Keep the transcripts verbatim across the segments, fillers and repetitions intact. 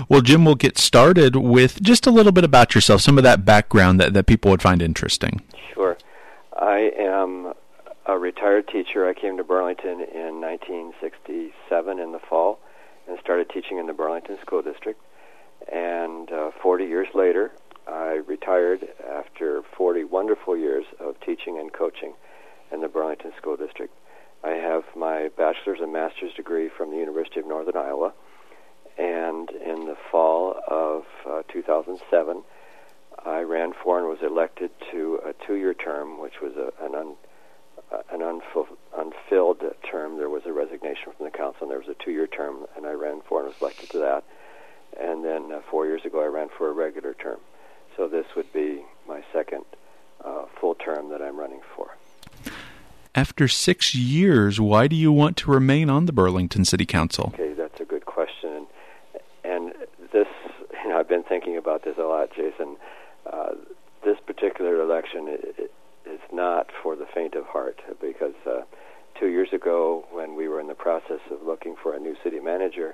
Well, Jim, we'll get started with just a little bit about yourself, some of that background that, that people would find interesting. Sure. I am a retired teacher. I came to Burlington in nineteen sixty-seven in the fall and started teaching in the Burlington School District. And uh, forty years later, I retired after forty wonderful years of teaching and coaching in the Burlington School District. I have my bachelor's and master's degree from the University of Northern Iowa. And in the fall of uh, two thousand seven, I ran for and was elected to a two-year term, which was a, an, un, uh, an unful, unfilled term. There was a resignation from the council, and there was a two-year term, and I ran for and was elected to that. And then uh, four years ago, I ran for a regular term. So this would be my second uh, full term that I'm running for. After six years, why do you want to remain on the Burlington City Council? Okay, that's a good question. And this, you know, I've been thinking about this a lot, Jason. Uh, this particular election is not for the faint of heart, because uh, two years ago, when we were in the process of looking for a new city manager,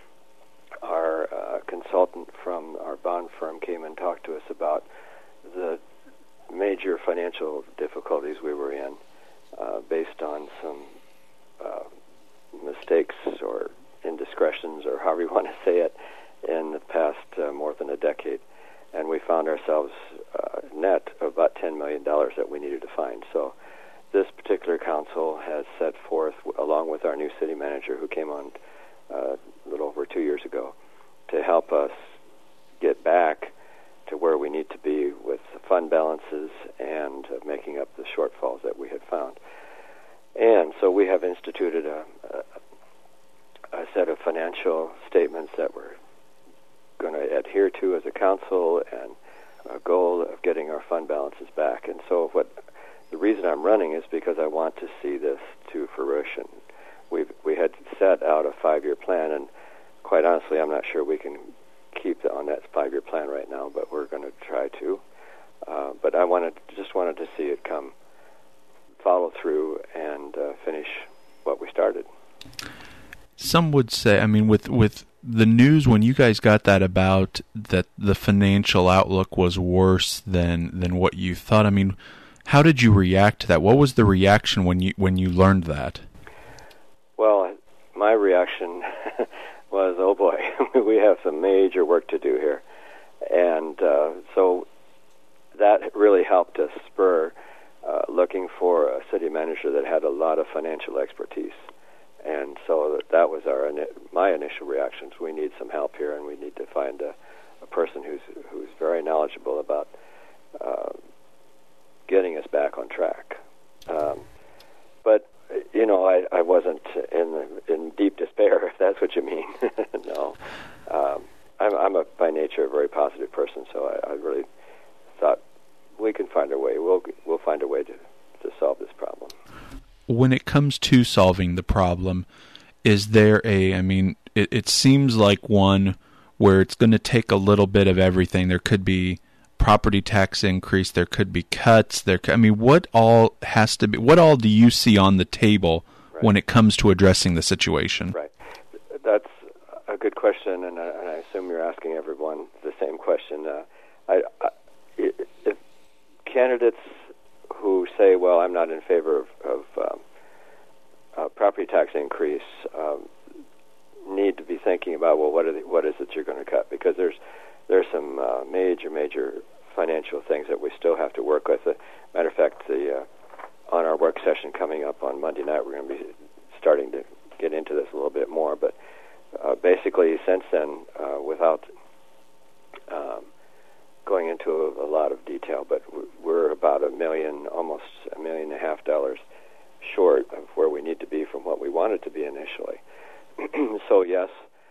our uh, consultant from our bond firm came and talked to us about the major financial difficulties we were in uh, based on some uh, mistakes or indiscretions, or however you want to say it, in the past uh, more than a decade. And we found ourselves uh, net of about ten million dollars that we needed to find. So this particular council has set forth, along with our new city manager who came on uh, a little over two years ago, to help us get back to where we need to be with the fund balances and uh, making up the shortfalls that we had found. And so we have instituted a, a, a set of financial statements that we're going to adhere to as a council, and a goal of getting our fund balances back. And so what the reason I'm running is because I want to see this to fruition. We've, we had set out a five-year plan, and quite honestly, I'm not sure we can keep on that five-year plan right now, but we're going to try to. Uh, but I wanted, just wanted to see it come, follow through, and uh, finish what we started. Some would say, I mean, with with the news when you guys got that about that the financial outlook was worse than than what you thought, I mean, how did you react to that? What was the reaction when you when you learned that? Well, my reaction was, oh boy, we have some major work to do here. And uh, so that really helped us spur uh, looking for a city manager that had a lot of financial expertise. And so that was our my initial reactions. We need some help here, and we need to find a, a person who's who's very knowledgeable about uh, getting us back on track. Um, but you know, I, I wasn't in in deep despair, if that's what you mean. No, um, I'm I'm a by nature a very positive person, so I, I really thought we can find a way. We'll we'll find a way to to solve this problem. When it comes to solving the problem, is there a, I mean, it, it seems like one where it's going to take a little bit of everything. There could be property tax increase, there could be cuts, there could, I mean, what all has to be, what all do you see on the table right. when it comes to addressing the situation? Right. That's a good question, and I, and I assume you're asking everyone the same question. Uh, I, I, if candidates who say, well, I'm not in favor of, of um, uh, property tax increase, um, need to be thinking about, well, what, are the, what is it you're going to cut? Because there's there's some uh, major, major financial things that we still have to work with. Uh, matter of fact, the uh, on our work session coming up on Monday night, we're going to be starting to get into this a little bit more. But uh, basically, since then, uh, without um, going into a, a lot of detail, but we're about a million, almost a million and a half dollars short of where we need to be from what we wanted to be initially. So yes,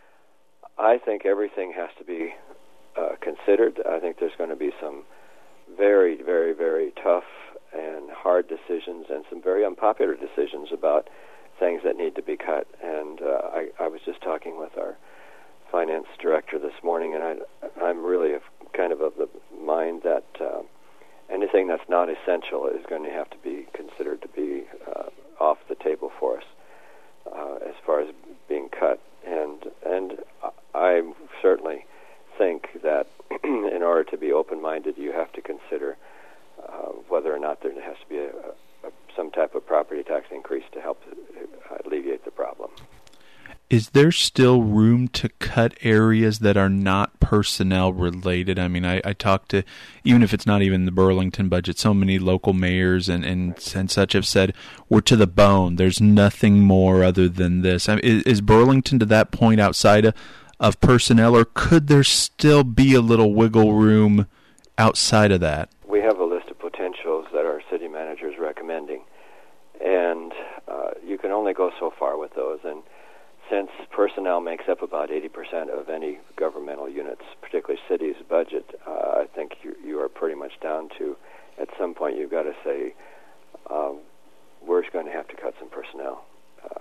I think everything has to be uh, considered. I think there's going to be some very, very, very tough and hard decisions, and some very unpopular decisions about things that need to be cut. And uh, I, I was just talking with our finance director this morning, and I, I'm really a, kind of of the mind that uh, anything that's not essential is going to have to be considered to be uh, off the table for us uh, as far as being cut. And and I certainly think that in order to be open-minded, you have to consider uh, whether or not there has to be a, a, some type of property tax increase to help uh, alleviate the problem. Is there still room to cut areas that are not personnel related? I mean, I, I talked to, even if it's not even the Burlington budget, so many local mayors and, and, and such have said, we're to the bone. There's nothing more other than this. I mean, is, is Burlington to that point outside of, of personnel, or could there still be a little wiggle room outside of that? We have a list of potentials that our city manager is recommending, and uh, you can only go so far with those. And since personnel makes up about eighty percent of any governmental units, particularly city's budget, uh, I think you, you are pretty much down to, at some point, you've got to say, uh, we're going to have to cut some personnel. Uh,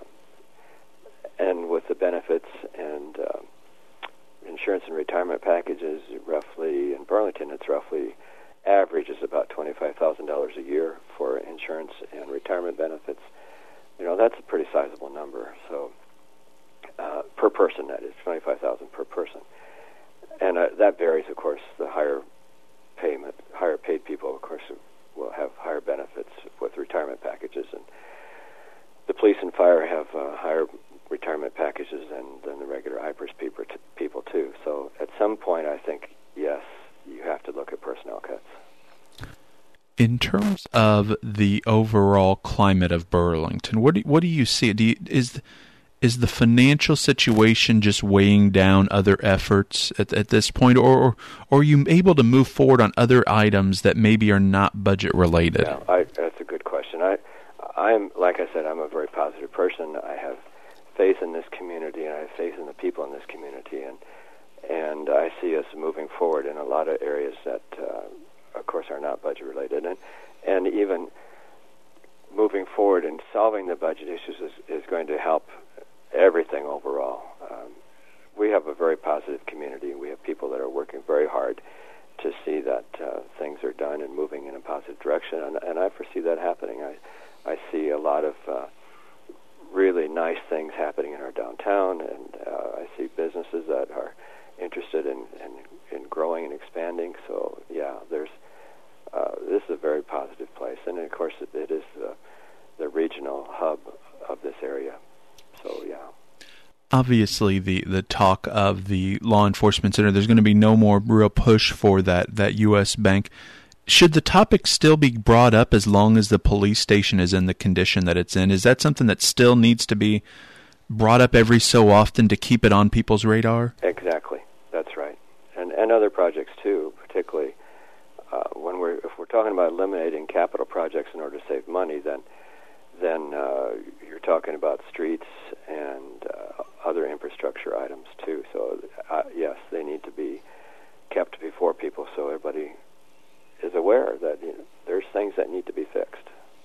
and with the benefits and uh, insurance and retirement packages, roughly, in Burlington, it's roughly, average is about twenty-five thousand dollars a year for insurance and retirement benefits. You know, that's a pretty sizable number, so... Uh, per person, that is twenty-five thousand per person, and uh, that varies. Of course, the higher payment, higher paid people, of course, will have higher benefits with retirement packages, and the police and fire have uh, higher retirement packages than, than the regular I P E R S people, t- people too. So, at some point, I think yes, you have to look at personnel cuts. In terms of the overall climate of Burlington, what do, what do you see? Do you, is Is the financial situation just weighing down other efforts at, at this point, or, or or are you able to move forward on other items that maybe are not budget related? Yeah, I, that's a good question. I, I'm like I said, I'm a very positive person. I have faith in this community, and I have faith in the people in this community, and and I see us moving forward in a lot of areas that, uh, of course, are not budget related, and and even moving forward and solving the budget issues is, is going to help everything overall. Um, we have a very positive community. We have people that are working very hard to see that uh, things are done and moving in a positive direction, and, and I foresee that happening. I, I see a lot of uh, really nice things happening in our downtown, and uh, I see businesses that are interested in, in, in growing and expanding. So, yeah, there's uh, this is a very positive place, and of course it, it is the, the regional hub of this area. So, yeah. Obviously, the, the talk of the law enforcement center, there's going to be no more real push for that, that U S Bank. Should the topic still be brought up as long as the police station is in the condition that it's in? Is that something that still needs to be brought up every so often to keep it on people's radar? Exactly. That's right. And and other projects, too, particularly uh, when we're if we're talking about eliminating capital projects in order to save money, then then uh, you're talking about streets and uh, other infrastructure items, too. So, uh, yes, they need to be kept before people so everybody is aware that you know, there's things that need to be fixed.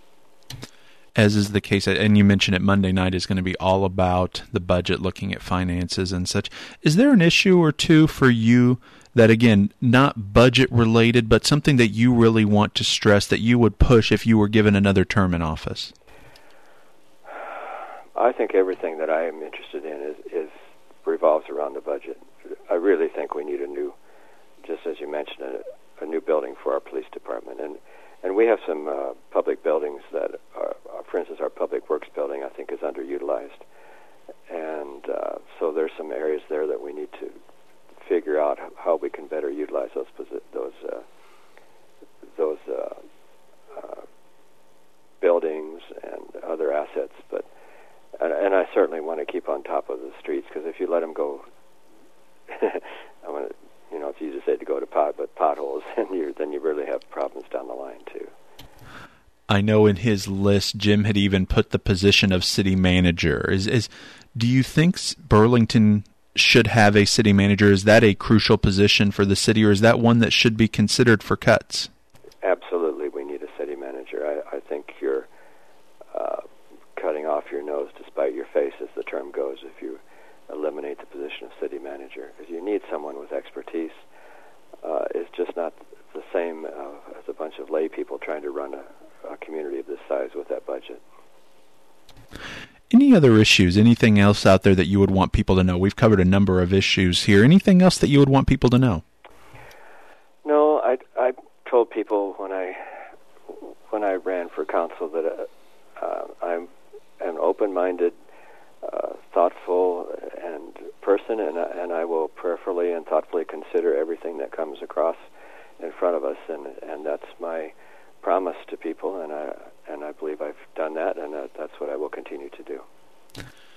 As is the case, and you mentioned it, Monday night is going to be all about the budget, looking at finances and such. Is there an issue or two for you that, again, not budget related, but something that you really want to stress that you would push if you were given another term in office? I think everything that I am interested in is, is revolves around the budget. I really think we need a new, just as you mentioned, a, a new building for our police department. And and we have some uh, public buildings that are, uh, for instance, our Public Works building, I think, is underutilized. And uh, so there's some areas there that we need to figure out how we can better utilize those those uh, those uh, uh, buildings and other assets. But And, and I certainly want to keep on top of the streets, because if you let them go, I want to, you know, it's easy to say to go to pot, but potholes, and you then you really have problems down the line too. I know in his list, Jim had even put the position of city manager. Is is do you think Burlington should have a city manager? Is that a crucial position for the city, or is that one that should be considered for cuts? Absolutely, we need a city manager. I, I think you're uh, cutting off your nose to spite your face, as the term goes, if you eliminate the position of city manager, because you need someone with expertise. Uh, it's just not the same uh, as a bunch of lay people trying to run a, a community of this size with that budget. Any any other issues, anything else out there that you would want people to know? We've covered a number of issues here. Anything else that you would want people to know? No, I, I told people when I when I ran for council that uh, uh, I'm an open-minded, uh, thoughtful, and person, and I, and I will prayerfully and thoughtfully consider everything that comes across in front of us, and and that's my promise to people, and I and I believe I've done that, and uh, that's what I will continue to do.